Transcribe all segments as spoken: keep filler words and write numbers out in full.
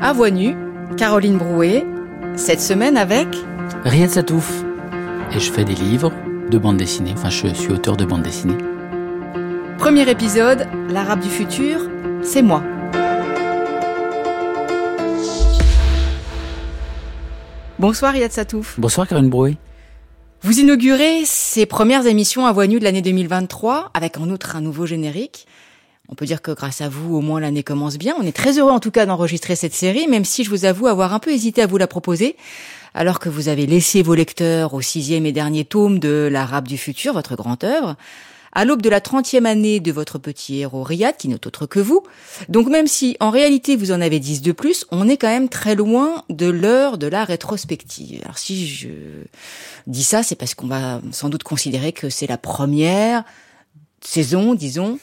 À Voix nue, Caroline Brouet, cette semaine avec... Riyad Sattouf. Et je fais des livres de bande dessinée, enfin je suis auteur de bande dessinée. Premier épisode, l'Arabe du futur, c'est moi. Bonsoir Riyad Sattouf. Bonsoir Caroline Brouet. Vous inaugurez ces premières émissions à Voix nue de l'année deux mille vingt-trois, avec en outre un nouveau générique. On peut dire que grâce à vous, au moins l'année commence bien. On est très heureux en tout cas d'enregistrer cette série, même si je vous avoue avoir un peu hésité à vous la proposer, alors que vous avez laissé vos lecteurs au sixième et dernier tome de l'Arabe du futur, votre grande œuvre, à l'aube de la trentième année de votre petit héros Riyad, qui n'est autre que vous. Donc même si en réalité vous en avez dix de plus, on est quand même très loin de l'heure de la rétrospective. Alors si je dis ça, c'est parce qu'on va sans doute considérer que c'est la première saison, disons,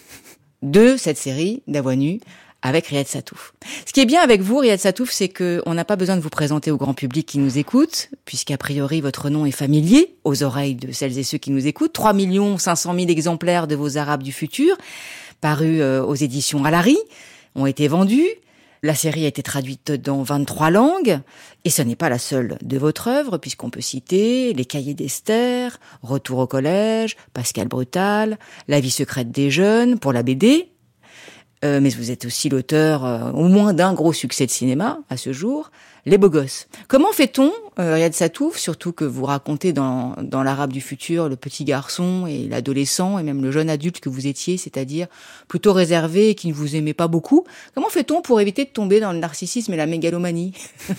de cette série d'À Voix nue avec Riyad Sattouf. Ce qui est bien avec vous, Riyad Sattouf, c'est que on n'a pas besoin de vous présenter au grand public qui nous écoute, puisqu'a priori votre nom est familier aux oreilles de celles et ceux qui nous écoutent. trois millions cinq cent mille exemplaires de vos Arabes du futur, parus euh, aux éditions Alary, ont été vendus. La série a été traduite dans vingt-trois langues, et ce n'est pas la seule de votre œuvre, puisqu'on peut citer Les Cahiers d'Esther, Retour au collège, Pascal Brutal, La vie secrète des jeunes, pour la B D. Euh, mais vous êtes aussi l'auteur euh, au moins d'un gros succès de cinéma à ce jour, Les Beaux Gosses. Comment fait-on, euh, Riyad Sattouf, surtout que vous racontez dans, dans l'Arabe du futur le petit garçon et l'adolescent et même le jeune adulte que vous étiez, c'est-à-dire plutôt réservé et qui ne vous aimait pas beaucoup. Comment fait-on pour éviter de tomber dans le narcissisme et la mégalomanie?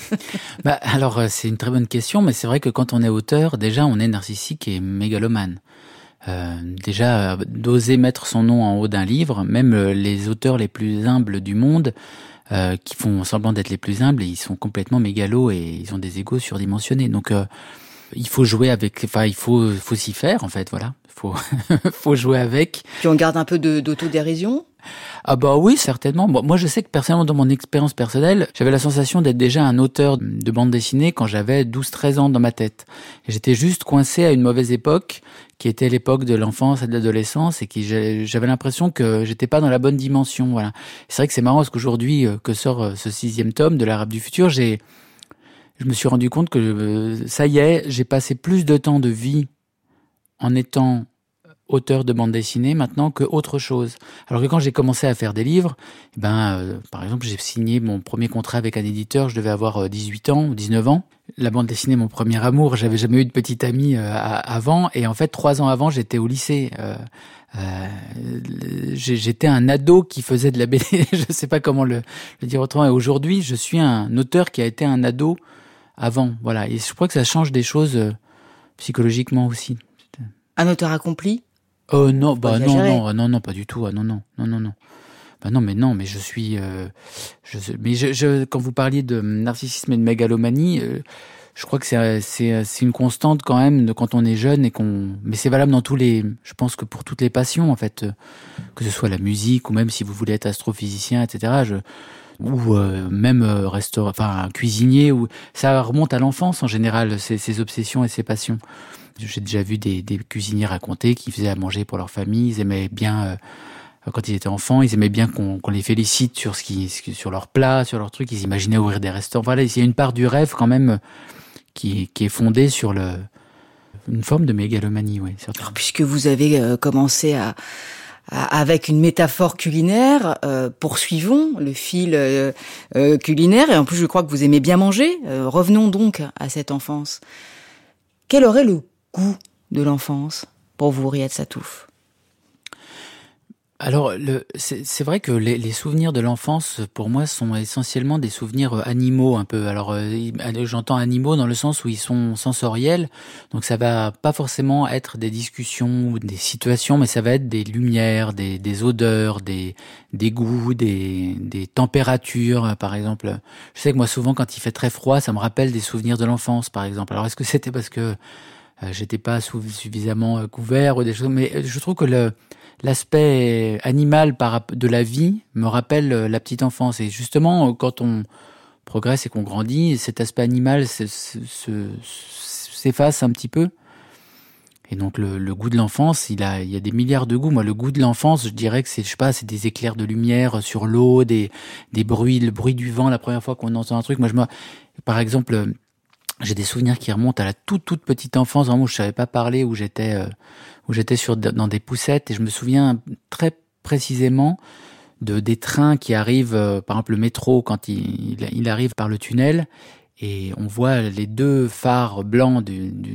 bah, alors, c'est une très bonne question, mais c'est vrai que quand on est auteur, déjà, on est narcissique et mégalomane. Euh, déjà, euh, d'oser mettre son nom en haut d'un livre, même euh, les auteurs les plus humbles du monde, euh, qui font semblant d'être les plus humbles, ils sont complètement mégalos et ils ont des égos surdimensionnés. Donc, euh, il faut jouer avec, enfin, il faut, faut s'y faire en fait, voilà. Faut, faut jouer avec. Puis on garde un peu de, d'autodérision. Ah bah oui, certainement. Bon, moi, je sais que personnellement, dans mon expérience personnelle, j'avais la sensation d'être déjà un auteur de bande dessinée quand j'avais douze treize ans dans ma tête. Et j'étais juste coincé à une mauvaise époque, qui était l'époque de l'enfance et de l'adolescence, et qui j'avais l'impression que j'étais pas dans la bonne dimension. Voilà. C'est vrai que c'est marrant parce qu'aujourd'hui, que sort ce sixième tome de l'Arabe du futur, j'ai, je me suis rendu compte que ça y est, j'ai passé plus de temps de vie en étant auteur de bande dessinée maintenant que autre chose. Alors que quand j'ai commencé à faire des livres, ben euh, par exemple, j'ai signé mon premier contrat avec un éditeur, je devais avoir dix-huit ans ou dix-neuf ans. La bande dessinée, mon premier amour, j'avais jamais eu de petite amie euh, avant, et en fait trois ans avant, j'étais au lycée. Euh, euh, j'étais un ado qui faisait de la B D, je sais pas comment le, le dire autrement. Et aujourd'hui, je suis un auteur qui a été un ado avant, voilà. Et je crois que ça change des choses euh, psychologiquement aussi. Un auteur accompli? Oh euh, non, bah non, non, non, non, pas du tout. Ah non, non, non, non, non. Bah non, mais non, mais je suis, euh, je, mais je, je, quand vous parliez de narcissisme et de mégalomanie, euh, je crois que c'est, c'est, c'est une constante quand même de quand on est jeune et qu'on, mais c'est valable dans tous les, je pense que pour toutes les passions en fait, euh, que ce soit la musique ou même si vous voulez être astrophysicien, et cetera. Je, ou euh, même euh, restaurant, enfin cuisinier, ou ça remonte à l'enfance en général, ces, ces obsessions et ces passions. J'ai déjà vu des, des cuisiniers raconter qu'ils faisaient à manger pour leur famille, ils aimaient bien, euh, quand ils étaient enfants, ils aimaient bien qu'on, qu'on les félicite sur ce qui, sur leurs plats, sur leurs trucs, ils imaginaient ouvrir des restaurants. Voilà, il y a une part du rêve quand même qui, qui est fondée sur le, une forme de mégalomanie, oui. Alors, puisque vous avez euh, commencé à, à, avec une métaphore culinaire, euh, poursuivons le fil euh, euh, culinaire, et en plus je crois que vous aimez bien manger. Euh, revenons donc à cette enfance. Quel aurait le goût de l'enfance pour vous, Riyad Sattouf? Alors, le, c'est, c'est vrai que les, les souvenirs de l'enfance, pour moi, sont essentiellement des souvenirs animaux un peu. Alors, euh, j'entends animaux dans le sens où ils sont sensoriels, donc ça va pas forcément être des discussions ou des situations, mais ça va être des lumières, des, des odeurs, des, des goûts, des, des températures, par exemple. Je sais que moi, souvent, quand il fait très froid, ça me rappelle des souvenirs de l'enfance, par exemple. Alors, est-ce que c'était parce que euh, j'étais pas suffisamment couvert ou des choses, mais je trouve que le l'aspect animal de la vie me rappelle la petite enfance. Et justement, quand on progresse et qu'on grandit, cet aspect animal s'efface un petit peu. Et donc le, le goût de l'enfance, il a, il y a des milliards de goûts. Moi, le goût de l'enfance, je dirais que c'est, je sais pas, c'est des éclairs de lumière sur l'eau, des, des bruits, le bruit du vent la première fois qu'on entend un truc. Moi, je me, par exemple, j'ai des souvenirs qui remontent à la toute toute petite enfance, vraiment où je savais pas parler, où j'étais, euh, où j'étais sur dans des poussettes, et je me souviens très précisément de des trains qui arrivent, euh, par exemple le métro quand il, il, il arrive par le tunnel. Et on voit les deux phares blancs du, du,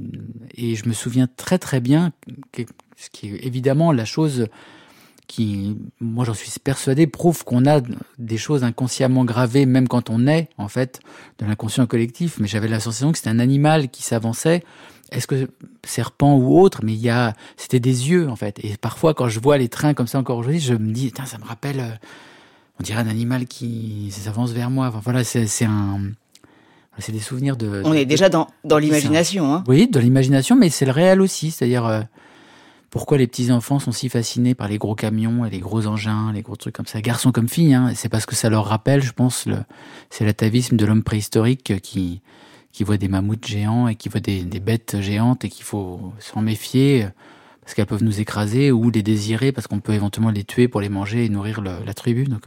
et je me souviens très très bien que, ce qui est évidemment la chose qui, moi j'en suis persuadé, prouve qu'on a des choses inconsciemment gravées même quand on est en fait de l'inconscient collectif. Mais j'avais la sensation que c'était un animal qui s'avançait. Est-ce que serpent ou autre, mais il y a, c'était des yeux en fait. Et parfois quand je vois les trains comme ça encore aujourd'hui, je me dis, tiens, ça me rappelle, euh, on dirait un animal qui s'avance vers moi. Enfin voilà, c'est, c'est un C'est des souvenirs de... On de, est déjà dans, dans l'imagination. Hein. Oui, de l'imagination, mais c'est le réel aussi. C'est-à-dire, euh, pourquoi les petits-enfants sont si fascinés par les gros camions et les gros engins, les gros trucs comme ça, garçons comme filles. Hein, c'est parce que ça leur rappelle, je pense, le, c'est l'atavisme de l'homme préhistorique qui, qui voit des mammouths géants et qui voit des, des bêtes géantes et qu'il faut s'en méfier parce qu'elles peuvent nous écraser ou les désirer parce qu'on peut éventuellement les tuer pour les manger et nourrir le, la tribu. Donc,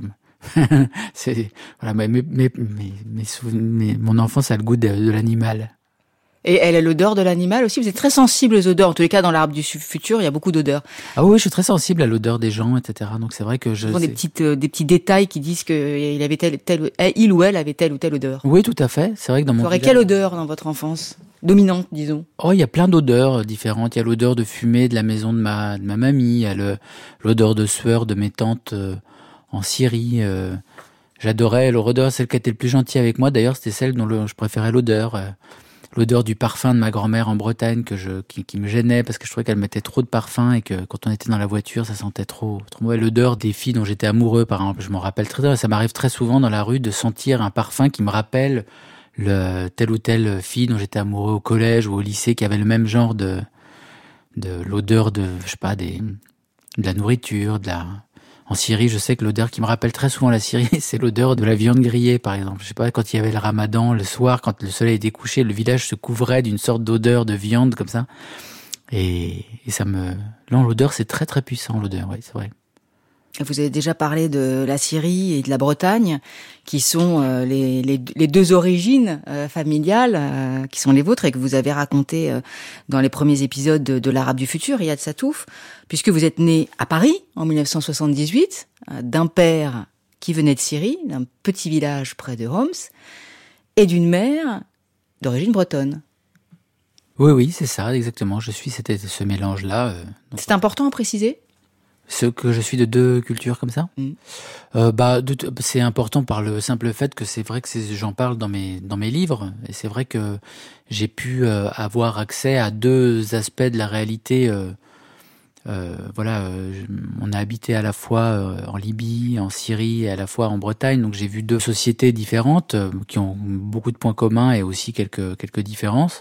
c'est voilà, mais, mais, mais, mais, mais mon enfance a le goût de, de l'animal. Et elle a l'odeur de l'animal aussi. Vous êtes très sensible aux odeurs. En tous les cas, dans l'arbre du futur, il y a beaucoup d'odeurs. Ah oui, je suis très sensible à l'odeur des gens, et cetera. Donc c'est vrai que je. Ce sont des petites, euh, des petits détails qui disent que il avait tel, tel, il ou elle avait telle ou telle odeur. Oui, tout à fait. C'est vrai que dans mon. Vous aurez quelle odeur dans votre enfance dominante, disons? Oh, il y a plein d'odeurs différentes. Il y a l'odeur de fumée de la maison de ma de ma mamie. Il y a le l'odeur de sueur de mes tantes euh, en Syrie. Euh, j'adorais leur odeur. Celle qui était le plus gentille avec moi, d'ailleurs, c'était celle dont le, je préférais l'odeur. Euh, L'odeur du parfum de ma grand-mère en Bretagne que je, qui, qui me gênait parce que je trouvais qu'elle mettait trop de parfum et que quand on était dans la voiture, ça sentait trop, trop mauvais. L'odeur des filles dont j'étais amoureux, par exemple, je m'en rappelle très bien. Ça m'arrive très souvent dans la rue de sentir un parfum qui me rappelle le, telle ou telle fille dont j'étais amoureux au collège ou au lycée qui avait le même genre de, de l'odeur de, je sais pas, des, de la nourriture, de la, en Syrie, je sais que l'odeur qui me rappelle très souvent la Syrie, c'est l'odeur de la viande grillée, par exemple. Je sais pas, quand il y avait le ramadan, le soir, quand le soleil était couché, le village se couvrait d'une sorte d'odeur de viande, comme ça. Et, et ça me... Non, l'odeur, c'est très très puissant, l'odeur, oui, c'est vrai. Vous avez déjà parlé de la Syrie et de la Bretagne, qui sont euh, les, les, les deux origines euh, familiales euh, qui sont les vôtres et que vous avez racontées euh, dans les premiers épisodes de, de l'Arabe du futur, Iyad Sattouf, puisque vous êtes né à Paris en dix-neuf cent soixante-dix-huit, euh, d'un père qui venait de Syrie, d'un petit village près de Homs, et d'une mère d'origine bretonne. Oui, oui, c'est ça, exactement. Je suis c'était ce mélange-là. Euh, donc... C'est important à préciser ? Ce que je suis de deux cultures comme ça, mmh. euh, bah, de, c'est important par le simple fait que c'est vrai que c'est, j'en parle dans mes dans mes livres et c'est vrai que j'ai pu euh, avoir accès à deux aspects de la réalité. Euh, euh, voilà, euh, on a habité à la fois euh, en Libye, en Syrie, et à la fois en Bretagne, donc j'ai vu deux sociétés différentes euh, qui ont beaucoup de points communs et aussi quelques quelques différences.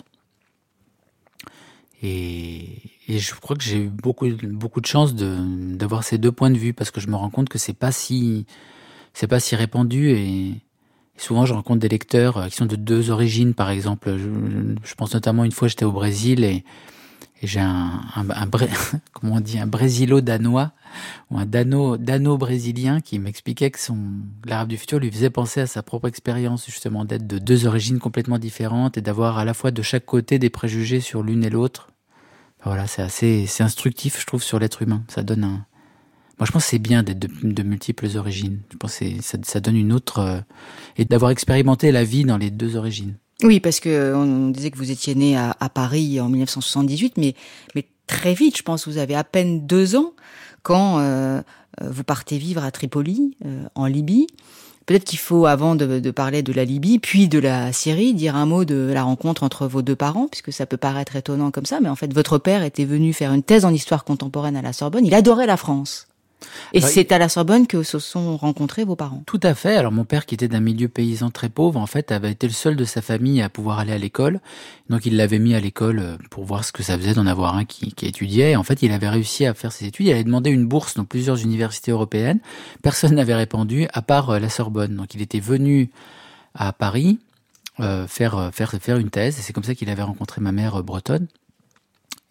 Et, et je crois que j'ai eu beaucoup, beaucoup de chance de, d'avoir ces deux points de vue parce que je me rends compte que c'est pas si, c'est pas si répandu et, et souvent je rencontre des lecteurs qui sont de deux origines, par exemple. Je, je pense notamment une fois j'étais au Brésil et, et j'ai un, un, un, un comment on dit, un brésilo-danois ou un dano, dano-brésilien qui m'expliquait que son, l'Arabe du futur lui faisait penser à sa propre expérience, justement, d'être de deux origines complètement différentes et d'avoir à la fois de chaque côté des préjugés sur l'une et l'autre. Voilà, c'est assez, c'est instructif, je trouve, sur l'être humain. Ça donne un, moi, je pense que c'est bien d'être de, de multiples origines. Je pense que c'est, ça, ça donne une autre, euh, et d'avoir expérimenté la vie dans les deux origines. Oui, parce que on disait que vous étiez né à, à Paris en dix-neuf cent soixante-dix-huit, mais, mais très vite, je pense, vous avez à peine deux ans quand euh, vous partez vivre à Tripoli, euh, en Libye. Peut-être qu'il faut, avant de, de parler de la Libye, puis de la Syrie, dire un mot de la rencontre entre vos deux parents, puisque ça peut paraître étonnant comme ça, mais en fait, votre père était venu faire une thèse en histoire contemporaine à la Sorbonne. Il adorait la France. Et bah, c'est à la Sorbonne que se sont rencontrés vos parents. Tout à fait. Alors mon père, qui était d'un milieu paysan très pauvre, en fait, avait été le seul de sa famille à pouvoir aller à l'école. Donc il l'avait mis à l'école pour voir ce que ça faisait d'en avoir un qui, qui étudiait. Et en fait, il avait réussi à faire ses études. Il avait demandé une bourse dans plusieurs universités européennes. Personne n'avait répondu, à part la Sorbonne. Donc il était venu à Paris euh, faire faire faire une thèse. Et c'est comme ça qu'il avait rencontré ma mère bretonne.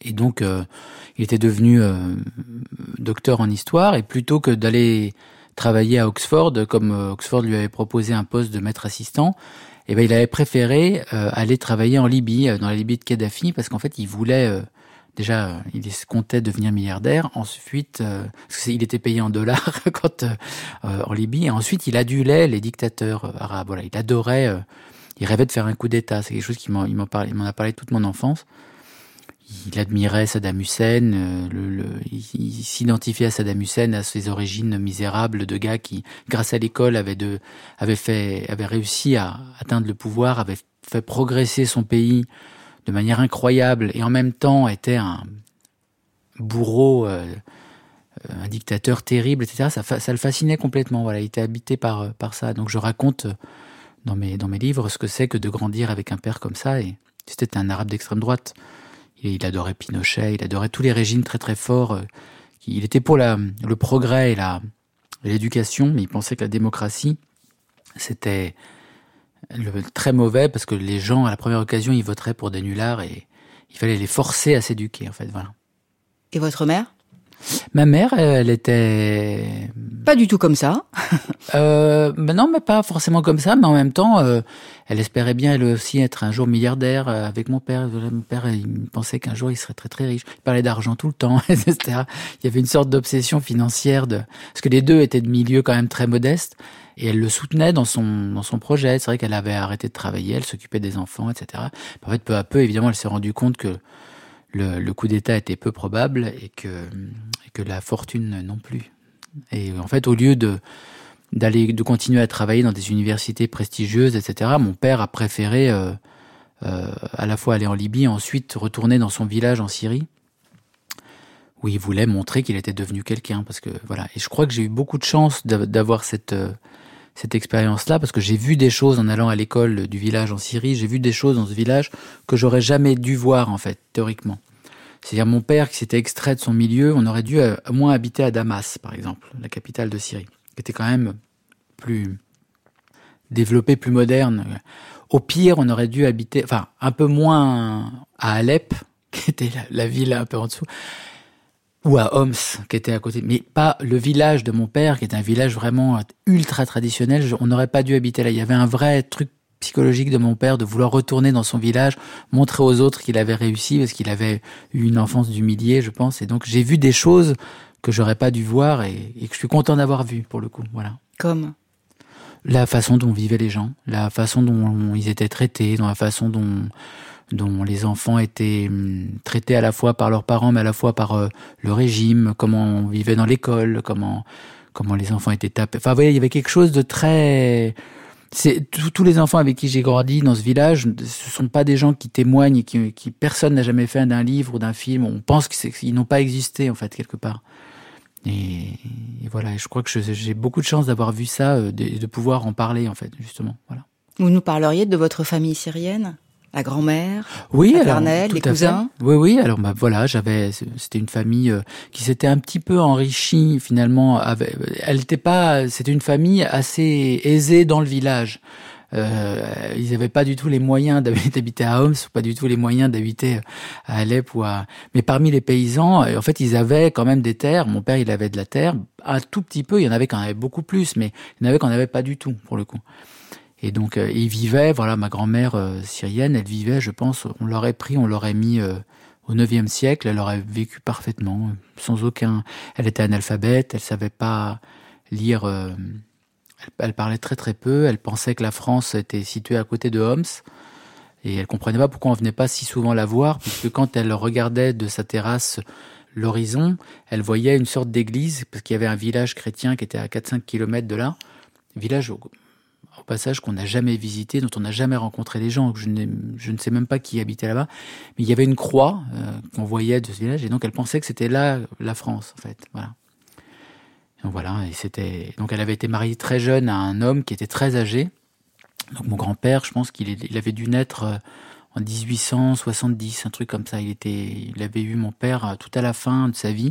Et donc, euh, il était devenu euh, docteur en histoire, et plutôt que d'aller travailler à Oxford, comme euh, Oxford lui avait proposé un poste de maître assistant, eh ben, il avait préféré euh, aller travailler en Libye, euh, dans la Libye de Kadhafi, parce qu'en fait, il voulait... Euh, déjà, euh, il comptait devenir milliardaire. Ensuite, euh, parce qu'il était payé en dollars quand euh, euh, en Libye. Et ensuite, il adulait les dictateurs euh, arabes. Voilà, il adorait... Euh, il rêvait de faire un coup d'État. C'est quelque chose qui m'en, il m'en parlait, il m'en a parlé toute mon enfance. Il admirait Saddam Hussein, euh, le, le, il, il s'identifiait à Saddam Hussein, à ses origines misérables de gars qui, grâce à l'école, avait de, avait fait, avait réussi à atteindre le pouvoir, avait fait progresser son pays de manière incroyable, et en même temps était un bourreau, euh, un dictateur terrible, et cetera. Ça, ça le fascinait complètement. Voilà, il était habité par, par ça. Donc je raconte dans mes, dans mes livres ce que c'est que de grandir avec un père comme ça. Et c'était un arabe d'extrême droite. Il adorait Pinochet, il adorait tous les régimes très très forts. Il était pour la, le progrès et, la, et l'éducation, mais il pensait que la démocratie, c'était le, très mauvais, parce que les gens, à la première occasion, ils voteraient pour des nullards, et il fallait les forcer à s'éduquer, en fait. Voilà. Et votre mère ? Ma mère, elle était... Pas du tout comme ça. euh, ben non, mais pas forcément comme ça, mais en même temps, euh, elle espérait bien, elle aussi, être un jour milliardaire euh, avec mon père. Mon père, il pensait qu'un jour, il serait très très riche. Il parlait d'argent tout le temps, et cetera. Il y avait une sorte d'obsession financière, de... parce que les deux étaient de milieux quand même très modestes, et elle le soutenait dans son, dans son projet. C'est vrai qu'elle avait arrêté de travailler, elle s'occupait des enfants, et cetera. En fait, peu à peu, évidemment, elle s'est rendue compte que le, le coup d'État était peu probable, et que, et que la fortune non plus. Et en fait, au lieu de d'aller de continuer à travailler dans des universités prestigieuses, et cetera, mon père a préféré euh, euh, à la fois aller en Libye et ensuite retourner dans son village en Syrie, où il voulait montrer qu'il était devenu quelqu'un. Parce que voilà. Et je crois que j'ai eu beaucoup de chance d'avoir cette euh, cette expérience-là, parce que j'ai vu des choses en allant à l'école du village en Syrie. J'ai vu des choses dans ce village que j'aurais jamais dû voir, en fait, théoriquement. C'est-à-dire mon père qui s'était extrait de son milieu, on aurait dû au moins habiter à Damas, par exemple, la capitale de Syrie, qui était quand même plus développée, plus moderne. Au pire, on aurait dû habiter, enfin, un peu moins à Alep, qui était la, la ville un peu en dessous, ou à Homs, qui était à côté, mais pas le village de mon père, qui était un village vraiment ultra traditionnel. On n'aurait pas dû habiter là. Il y avait un vrai truc psychologique de mon père de vouloir retourner dans son village, montrer aux autres qu'il avait réussi, parce qu'il avait eu une enfance d'humilié, je pense. Et donc j'ai vu des choses que j'aurais pas dû voir, et, et que je suis content d'avoir vu, pour le coup. Voilà. Comme la façon dont vivaient les gens, la façon dont ils étaient traités, dans la façon dont dont les enfants étaient traités à la fois par leurs parents, mais à la fois par euh, le régime, comment on vivait dans l'école, comment comment les enfants étaient tapés. Enfin, vous voyez, il y avait quelque chose de très... C'est tous les enfants avec qui j'ai grandi dans ce village, ce sont pas des gens qui témoignent et qui, qui personne n'a jamais fait d'un livre ou d'un film. On pense qu'ils n'ont pas existé, en fait, quelque part. Et, et voilà, je crois que je, j'ai beaucoup de chance d'avoir vu ça, de, de pouvoir en parler, en fait, justement. Voilà. Vous nous parleriez de votre famille syrienne ? La grand-mère, oui, la alors, paternelle, les cousins. Fait. Oui, oui. Alors, bah voilà, j'avais. C'était une famille euh, qui s'était un petit peu enrichie finalement. Avec, elle n'était pas. C'était une famille assez aisée dans le village. Euh, ils n'avaient pas du tout les moyens d'habiter à Homs, pas du tout les moyens d'habiter à Alep ou à. Mais parmi les paysans, en fait, ils avaient quand même des terres. Mon père, il avait de la terre, un tout petit peu. Il y en avait qui en avaient beaucoup plus, mais il y en avait qui en avaient pas du tout pour le coup. Et donc, euh, ils vivaient, voilà, ma grand-mère euh, syrienne, elle vivait, je pense, on l'aurait pris, on l'aurait mis euh, au neuvième siècle, elle aurait vécu parfaitement, sans aucun... Elle était analphabète, elle savait pas lire, euh, elle, elle parlait très très peu, elle pensait que la France était située à côté de Homs, et elle comprenait pas pourquoi on venait pas si souvent la voir, puisque quand elle regardait de sa terrasse l'horizon, elle voyait une sorte d'église, parce qu'il y avait un village chrétien qui était à quatre à cinq kilomètres de là, village... au passage qu'on n'a jamais visité, dont on n'a jamais rencontré les gens. Je, je ne sais même pas qui habitait là-bas. Mais il y avait une croix euh, qu'on voyait de ce village, et donc elle pensait que c'était là la France, en fait. Voilà. Donc voilà, et c'était. Donc elle avait été mariée très jeune à un homme qui était très âgé. Donc mon grand-père, je pense qu'il est... il avait dû naître euh, en dix-huit cent soixante-dix, un truc comme ça. Il était, il avait eu mon père euh, tout à la fin de sa vie.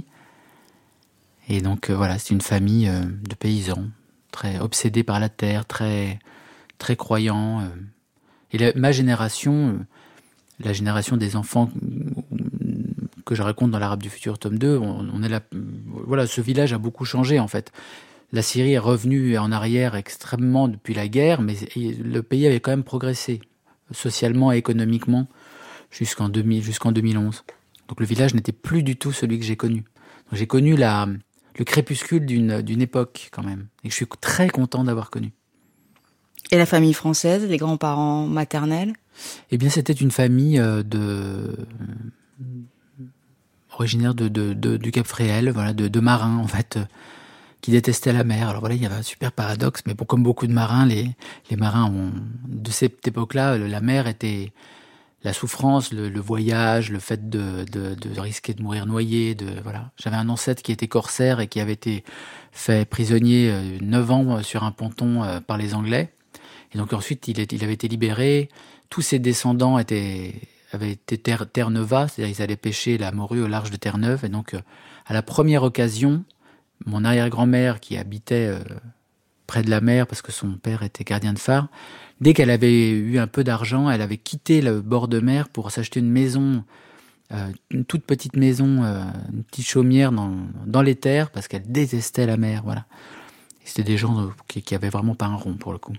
Et donc euh, voilà, c'est une famille euh, de paysans, très obsédé par la terre, très très croyant. Et la, ma génération, la génération des enfants que je raconte dans l'Arabe du futur tome deux, on, on est là, voilà, ce village a beaucoup changé en fait. La Syrie est revenue en arrière extrêmement depuis la guerre, mais le pays avait quand même progressé socialement et économiquement jusqu'en deux mille, jusqu'en deux mille onze. Donc le village n'était plus du tout celui que j'ai connu. Donc j'ai connu la, le crépuscule d'une, d'une époque quand même, et que je suis très content d'avoir connu. Et la famille française, les grands-parents maternels ? Eh bien, c'était une famille de originaire de, de, de du Cap Fréhel, voilà, de, de marins en fait, qui détestaient la mer. Alors voilà, il y avait un super paradoxe, mais bon, comme beaucoup de marins, les les marins ont, de cette époque-là, la mer était la souffrance, le, le voyage, le fait de, de de risquer de mourir noyé, de voilà. J'avais un ancêtre qui était corsaire et qui avait été fait prisonnier neuf ans sur un ponton par les Anglais. Et donc ensuite, il, est, il avait été libéré. Tous ses descendants étaient, avaient été terre, Terre-Neuva, c'est-à-dire ils allaient pêcher la morue au large de Terre-Neuve. Et donc, à la première occasion, mon arrière-grand-mère, qui habitait euh, près de la mer, parce que son père était gardien de phare, dès qu'elle avait eu un peu d'argent, elle avait quitté le bord de mer pour s'acheter une maison, euh, une toute petite maison, euh, une petite chaumière dans, dans les terres, parce qu'elle détestait la mer. Voilà. Et c'était des gens euh, qui, qui avaient vraiment pas un rond, pour le coup.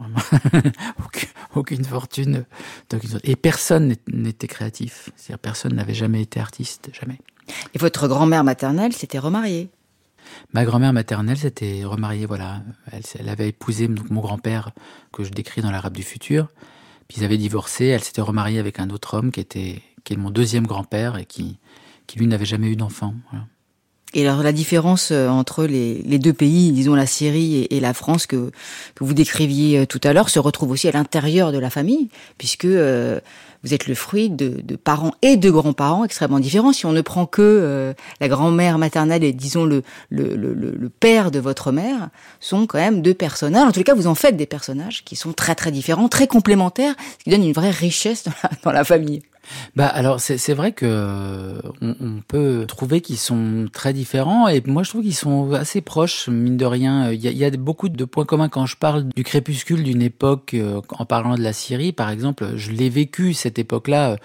aucune, aucune fortune. Et personne n'était créatif. C'est-à-dire personne n'avait jamais été artiste, jamais. Et votre grand-mère maternelle s'était remariée ? Ma grand-mère maternelle s'était remariée, voilà. Elle, elle avait épousé donc, mon grand-père, que je décris dans l'Arabe du futur. Puis ils avaient divorcé. Elle s'était remariée avec un autre homme qui était, qui est mon deuxième grand-père et qui, qui lui n'avait jamais eu d'enfant. Voilà. Et alors la différence entre les, les deux pays, disons la Syrie et, et la France que, que vous décriviez tout à l'heure, se retrouve aussi à l'intérieur de la famille, puisque euh, vous êtes le fruit de, de parents et de grands-parents extrêmement différents. Si on ne prend que euh, la grand-mère maternelle et disons le, le, le, le père de votre mère, sont quand même deux personnages. En tout cas, vous en faites des personnages qui sont très très différents, très complémentaires, ce qui donne une vraie richesse dans la, dans la famille. Bah alors c'est c'est vrai que on, on peut trouver qu'ils sont très différents et moi je trouve qu'ils sont assez proches mine de rien. Il y a, il y a beaucoup de points communs quand je parle du crépuscule d'une époque euh, en parlant de la Syrie par exemple. Je l'ai vécu cette époque-là.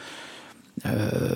Euh,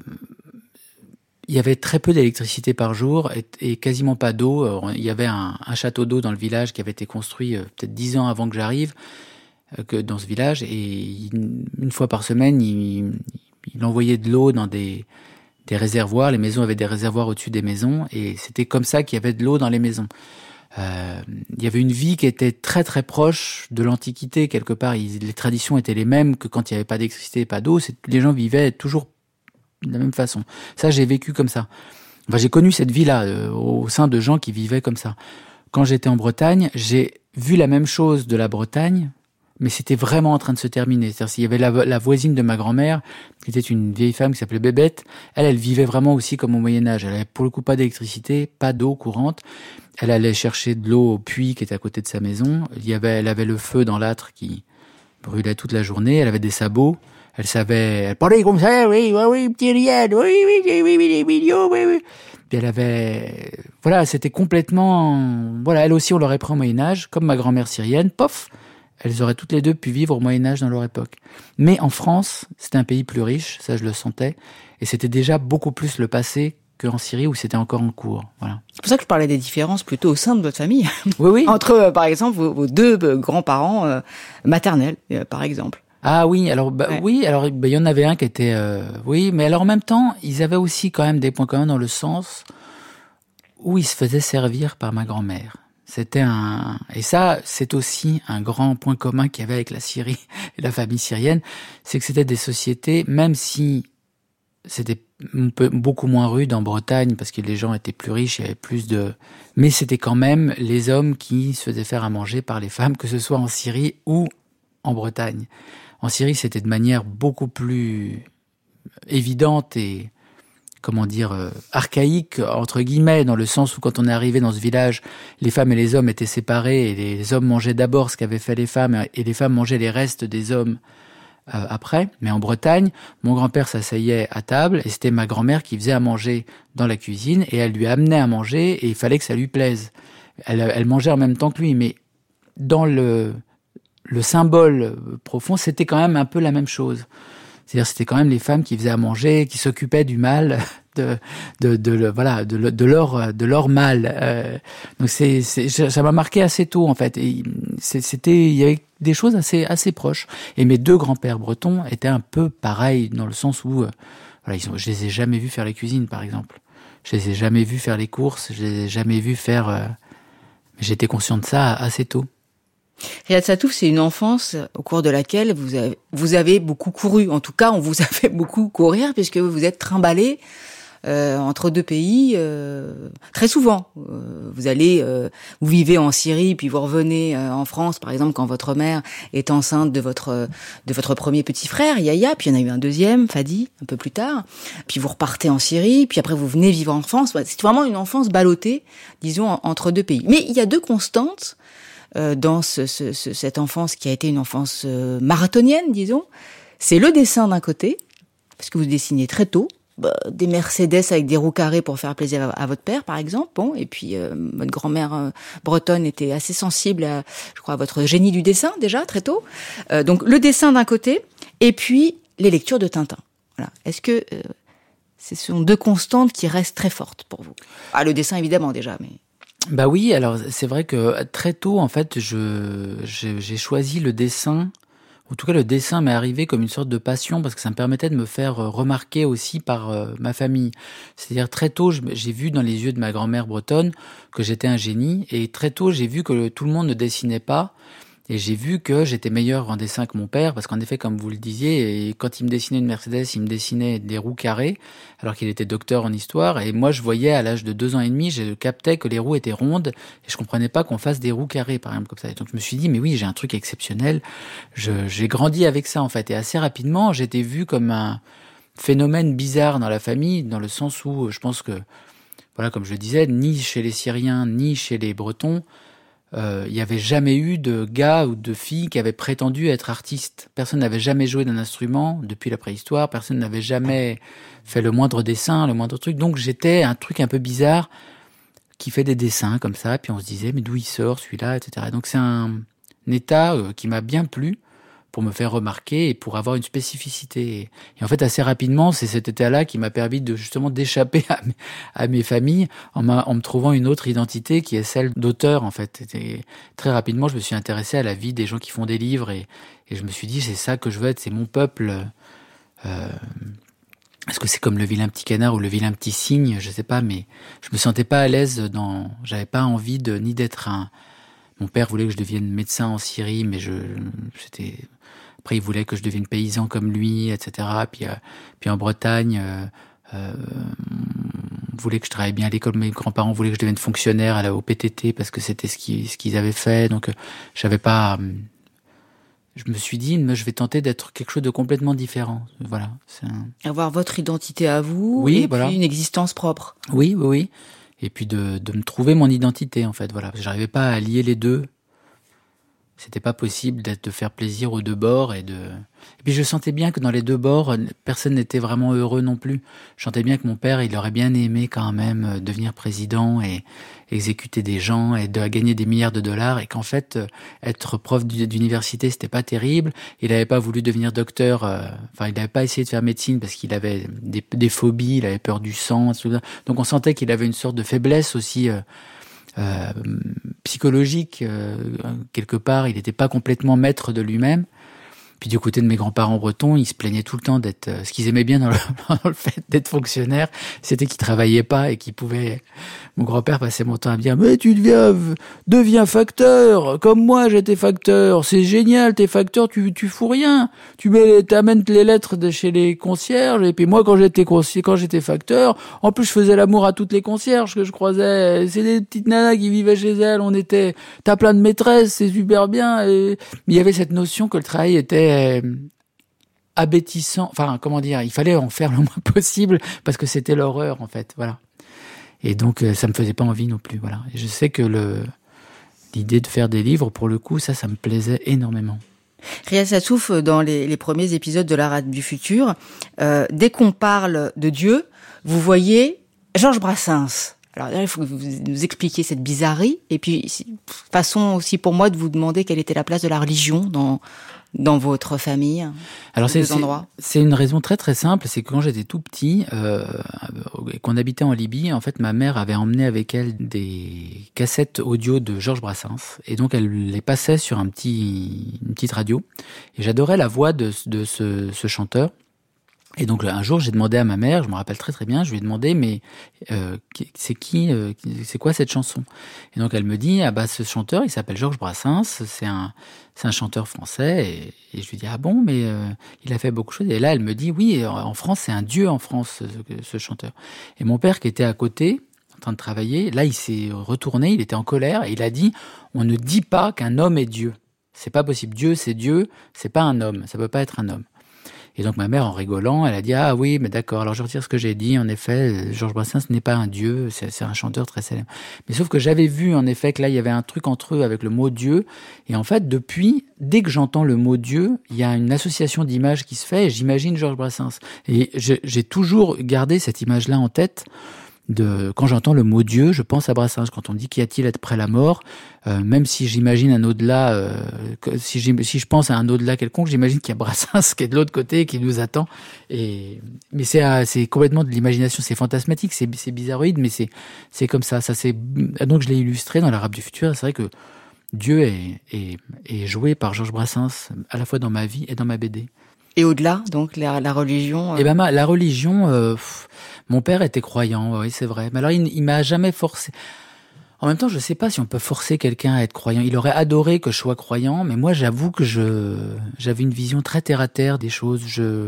il y avait très peu d'électricité par jour et, et quasiment pas d'eau. Il y avait un, un château d'eau dans le village qui avait été construit euh, peut-être dix ans avant que j'arrive. Que dans ce village, et une fois par semaine, il, il envoyait de l'eau dans des, des réservoirs. Les maisons avaient des réservoirs au-dessus des maisons, et c'était comme ça qu'il y avait de l'eau dans les maisons. Euh, il y avait une vie qui était très très proche de l'Antiquité, quelque part. Il, les traditions étaient les mêmes que quand il n'y avait pas d'électricité et pas d'eau. C'est, les gens vivaient toujours de la même façon. Ça, j'ai vécu comme ça. Enfin, j'ai connu cette vie-là, euh, au sein de gens qui vivaient comme ça. Quand j'étais en Bretagne, j'ai vu la même chose de la Bretagne, mais c'était vraiment en train de se terminer. C'est-à-dire s'il y avait la, la voisine de ma grand-mère, qui était une vieille femme qui s'appelait Bébête, elle, elle vivait vraiment aussi comme au Moyen-Âge. Elle avait pour le coup pas d'électricité, pas d'eau courante. Elle allait chercher de l'eau au puits qui était à côté de sa maison. Il y avait, elle avait le feu dans l'âtre qui brûlait toute la journée. Elle avait des sabots. Elle savait, elle parlait comme ça, oui, oui, oui, petit rien, oui, oui, oui, oui, oui, oui, oui, oui. Puis elle avait, voilà, c'était complètement, voilà, elle aussi on l'aurait pris au Moyen-Âge, comme ma grand-mère syrienne, pof. Elles auraient toutes les deux pu vivre au Moyen-Âge dans leur époque. Mais en France, c'était un pays plus riche, ça je le sentais, et c'était déjà beaucoup plus le passé qu'en Syrie où c'était encore en cours. Voilà. C'est pour ça que je parlais des différences plutôt au sein de votre famille. Oui, oui. Entre, euh, par exemple, vos, vos deux euh, grands-parents euh, maternels, euh, par exemple. Ah oui, alors bah, ouais. oui, alors bah, il y en avait un qui était, euh, oui, mais alors en même temps, ils avaient aussi quand même des points communs dans le sens où ils se faisaient servir par ma grand-mère. C'était un, et ça, c'est aussi un grand point commun qu'il y avait avec la Syrie et la famille syrienne, c'est que c'était des sociétés, même si c'était un peu, beaucoup moins rude en Bretagne, parce que les gens étaient plus riches, il y avait plus de, mais c'était quand même les hommes qui se faisaient faire à manger par les femmes, que ce soit en Syrie ou en Bretagne. En Syrie, c'était de manière beaucoup plus évidente et, comment dire, euh, archaïque, entre guillemets, dans le sens où quand on est arrivé dans ce village, les femmes et les hommes étaient séparés et les hommes mangeaient d'abord ce qu'avaient fait les femmes et les femmes mangeaient les restes des hommes euh, après. Mais en Bretagne, mon grand-père s'asseyait à table et c'était ma grand-mère qui faisait à manger dans la cuisine et elle lui amenait à manger et il fallait que ça lui plaise. Elle, elle mangeait en même temps que lui, mais dans le, le symbole profond, c'était quand même un peu la même chose. C'est-à-dire, c'était quand même les femmes qui faisaient à manger, qui s'occupaient du mal, de, de, de, de voilà, de, de leur, de leur mal. Euh, donc c'est, c'est, ça m'a marqué assez tôt en fait. Et c'était, il y avait des choses assez, assez proches. Et mes deux grands-pères bretons étaient un peu pareils dans le sens où, euh, voilà, ils ont, je les ai jamais vus faire les cuisines, par exemple. Je les ai jamais vus faire les courses. Je les ai jamais vus faire. Euh, j'étais conscient de ça assez tôt. Riyad Sattouf, c'est une enfance au cours de laquelle vous avez, vous avez beaucoup couru. En tout cas, on vous a fait beaucoup courir puisque vous êtes trimballé euh, entre deux pays euh, très souvent. Euh, vous allez, euh, vous vivez en Syrie, puis vous revenez euh, en France, par exemple, quand votre mère est enceinte de votre de votre premier petit frère, Yahya, puis il y en a eu un deuxième, Fadi, un peu plus tard. Puis vous repartez en Syrie, puis après vous venez vivre en France. C'est vraiment une enfance ballottée, disons, en, entre deux pays. Mais il y a deux constantes Euh, dans ce, ce, ce, cette enfance qui a été une enfance euh, marathonienne, disons. C'est le dessin d'un côté, parce que vous dessinez très tôt, bah, des Mercedes avec des roues carrées pour faire plaisir à, à votre père, par exemple. Bon, et puis euh, votre grand-mère euh, bretonne était assez sensible, à, je crois, à votre génie du dessin déjà très tôt. Euh, donc le dessin d'un côté, et puis les lectures de Tintin. Voilà. Est-ce que euh, ce sont deux constantes qui restent très fortes pour vous? Ah, le dessin évidemment déjà, mais Bah oui, alors c'est vrai que très tôt, en fait, je, je j'ai choisi le dessin. En tout cas, le dessin m'est arrivé comme une sorte de passion parce que ça me permettait de me faire remarquer aussi par euh, ma famille. C'est-à-dire très tôt, je, j'ai vu dans les yeux de ma grand-mère bretonne que j'étais un génie et très tôt, j'ai vu que tout le monde ne dessinait pas. Et j'ai vu que j'étais meilleur en dessin que mon père, parce qu'en effet, comme vous le disiez, et quand il me dessinait une Mercedes, il me dessinait des roues carrées, alors qu'il était docteur en histoire. Et moi, je voyais, à l'âge de deux ans et demi, je captais que les roues étaient rondes, et je comprenais pas qu'on fasse des roues carrées, par exemple, comme ça. Et donc, je me suis dit, mais oui, j'ai un truc exceptionnel. Je, j'ai grandi avec ça, en fait. Et assez rapidement, j'étais vu comme un phénomène bizarre dans la famille, dans le sens où, je pense que, voilà, comme je le disais, ni chez les Syriens, ni chez les Bretons, il euh, n'y avait jamais eu de gars ou de filles qui avaient prétendu être artistes. Personne n'avait jamais joué d'un instrument depuis la préhistoire, personne n'avait jamais fait le moindre dessin, le moindre truc. Donc j'étais un truc un peu bizarre qui fait des dessins comme ça, puis on se disait mais d'où il sort celui-là, et cetera. Donc c'est un, un état euh, qui m'a bien plu pour me faire remarquer et pour avoir une spécificité. Et en fait, assez rapidement, c'est cet état-là qui m'a permis de justement d'échapper à mes, à mes familles en, en me trouvant une autre identité qui est celle d'auteur, en fait. Et très rapidement, je me suis intéressé à la vie des gens qui font des livres et, et je me suis dit, c'est ça que je veux être, c'est mon peuple. Euh, est-ce que c'est comme le vilain petit canard ou le vilain petit cygne? Je sais pas, mais je me sentais pas à l'aise dans, j'avais pas envie de, ni d'être un, mon père voulait que je devienne médecin en Syrie, mais je, c'était, après il voulait que je devienne paysan comme lui, et cetera. Puis, euh, puis en Bretagne, euh, euh, on voulait que je travaille bien à l'école. Mes grands-parents voulaient que je devienne fonctionnaire à la, au P T T parce que c'était ce qu'ils, ce qu'ils avaient fait. Donc, euh, j'avais pas, euh, je me suis dit, mais je vais tenter d'être quelque chose de complètement différent. Voilà. C'est un... Avoir votre identité à vous, oui, et voilà. Puis une existence propre. Oui, oui, oui. Et puis de, de me trouver mon identité, en fait, voilà. Parce que j'arrivais pas à lier les deux. C'était pas possible d'être, de faire plaisir aux deux bords et de, et puis je sentais bien que dans les deux bords, personne n'était vraiment heureux non plus. Je sentais bien que mon père, il aurait bien aimé quand même devenir président et exécuter des gens et de gagner des milliards de dollars et qu'en fait, être prof d'université, c'était pas terrible. Il avait pas voulu devenir docteur, euh, enfin, il avait pas essayé de faire médecine parce qu'il avait des, des phobies, il avait peur du sang, tout ça. Donc on sentait qu'il avait une sorte de faiblesse aussi, euh, Euh, psychologique, euh, quelque part, il n'était pas complètement maître de lui-même. Puis du côté de mes grands-parents bretons, ils se plaignaient tout le temps d'être... Euh, ce qu'ils aimaient bien dans le, dans le fait d'être fonctionnaire, c'était qu'ils travaillaient pas et qu'ils pouvaient... Mon grand-père passait mon temps à me dire « Mais tu deviens, deviens facteur, comme moi j'étais facteur, c'est génial, t'es facteur, tu, tu fous rien. Tu mets, t'amènes les lettres de chez les concierges, et puis moi quand j'étais quand j'étais facteur, en plus je faisais l'amour à toutes les concierges que je croisais, c'est des petites nanas qui vivaient chez elles, on était... T'as plein de maîtresses, c'est super bien. » Et il y avait cette notion que le travail était... abétissant, enfin comment dire, il fallait en faire le moins possible parce que c'était l'horreur en fait, voilà. Et donc ça me faisait pas envie non plus, voilà. Et je sais que le l'idée de faire des livres, pour le coup, ça, ça me plaisait énormément. Riyad Sattouf, dans les, les premiers épisodes de La Rade du Futur, euh, dès qu'on parle de Dieu, vous voyez Georges Brassens. Alors là, il faut que vous nous expliquiez cette bizarrerie, et puis façon aussi pour moi de vous demander quelle était la place de la religion dans dans votre famille? Alors c'est, c'est, c'est une raison très très simple, c'est que quand j'étais tout petit, euh, et qu'on habitait en Libye, en fait ma mère avait emmené avec elle des cassettes audio de Georges Brassens, et donc elle les passait sur un petit, une petite radio, et j'adorais la voix de, de ce, ce chanteur. Et donc un jour j'ai demandé à ma mère, je me rappelle très très bien, je lui ai demandé mais euh, c'est qui, euh, c'est quoi cette chanson? Et donc elle me dit ah bah ce chanteur il s'appelle Georges Brassens, c'est un c'est un chanteur français. Et, et je lui dis ah bon mais euh, il a fait beaucoup de choses. Et là elle me dit oui en France c'est un dieu en France ce, ce chanteur. Et mon père qui était à côté en train de travailler, là il s'est retourné, il était en colère et il a dit on ne dit pas qu'un homme est Dieu, c'est pas possible, Dieu c'est Dieu, c'est pas un homme, ça peut pas être un homme. Et donc ma mère, en rigolant, elle a dit « Ah oui, mais d'accord, alors je retire ce que j'ai dit. En effet, Georges Brassens n'est pas un dieu, c'est, c'est un chanteur très célèbre. » Mais sauf que j'avais vu, en effet, que là, il y avait un truc entre eux avec le mot « Dieu ». Et en fait, depuis, dès que j'entends le mot « Dieu », il y a une association d'images qui se fait et j'imagine Georges Brassens. Et je, j'ai toujours gardé cette image-là en tête. De, quand j'entends le mot Dieu, je pense à Brassens. Quand on dit qu'y a-t-il après la mort, euh, même si j'imagine un au-delà, euh, si, si je pense à un au-delà quelconque, j'imagine qu'il y a Brassens qui est de l'autre côté, qui nous attend. Et mais c'est, c'est complètement de l'imagination, c'est fantasmatique, c'est, c'est bizarroïde, mais c'est, c'est comme ça. Ça c'est donc je l'ai illustré dans l'Arabe du futur. C'est vrai que Dieu est, est, est joué par Georges Brassens à la fois dans ma vie et dans ma B D. Et au-delà, donc la, la religion. Euh... Eh ben ma, la religion. Euh, pff, mon père était croyant, oui c'est vrai. Mais alors il, il m'a jamais forcé. En même temps, je sais pas si on peut forcer quelqu'un à être croyant. Il aurait adoré que je sois croyant, mais moi j'avoue que je j'avais une vision très terre à terre des choses. Je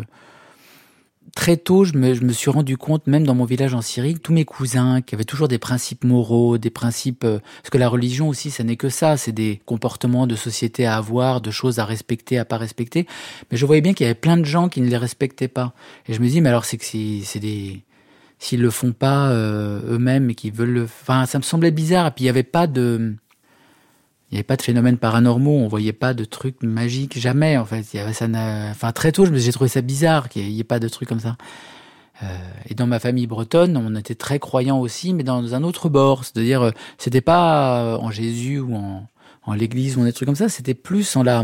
Très tôt, je me, je me suis rendu compte, même dans mon village en Syrie, tous mes cousins qui avaient toujours des principes moraux, des principes... Euh, parce que la religion aussi, ça n'est que ça, c'est des comportements de société à avoir, de choses à respecter, à pas respecter. Mais je voyais bien qu'il y avait plein de gens qui ne les respectaient pas. Et je me dis, mais alors c'est que c'est, c'est des... S'ils le font pas euh, eux-mêmes et qu'ils veulent le... Enfin, ça me semblait bizarre. Et puis il y avait pas de... Il n'y avait pas de phénomènes paranormaux, on voyait pas de trucs magiques, jamais en fait. Il y avait, ça n'a... Enfin, très tôt, j'ai trouvé ça bizarre qu'il n'y ait pas de trucs comme ça. Euh, et dans ma famille bretonne, on était très croyants aussi, mais dans un autre bord. C'est-à-dire, euh, c'était pas en Jésus ou en, en l'église ou en des trucs comme ça, c'était plus en la...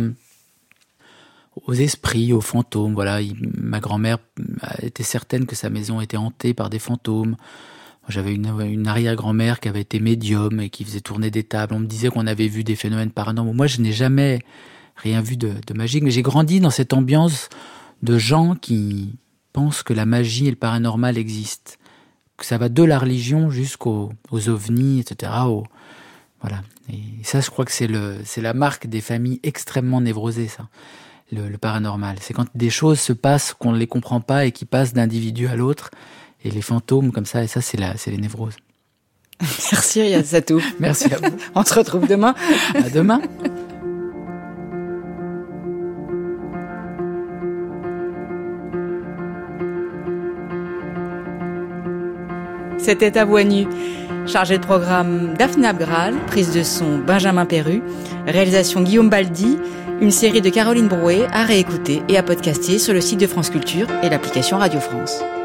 aux esprits, aux fantômes. Voilà, il, ma grand-mère était certaine que sa maison était hantée par des fantômes. J'avais une, une arrière-grand-mère qui avait été médium et qui faisait tourner des tables. On me disait qu'on avait vu des phénomènes paranormaux. Moi, je n'ai jamais rien vu de, de magique, mais j'ai grandi dans cette ambiance de gens qui pensent que la magie et le paranormal existent. Que ça va de la religion jusqu'aux aux ovnis, et cetera. Aux, voilà. Et ça, je crois que c'est, le, c'est la marque des familles extrêmement névrosées, ça. Le, le paranormal. C'est quand des choses se passent qu'on ne les comprend pas et qui passent d'individu à l'autre. Et les fantômes comme ça, et ça c'est la, c'est les névroses. Merci Riyad Sattouf. Merci à vous. On se retrouve demain. À demain. C'était À Voix nue. Chargé de programme Daphné Abgral, prise de son Benjamin Perru, réalisation Guillaume Baldi, une série de Caroline Brouet à réécouter et à podcaster sur le site de France Culture et l'application Radio France.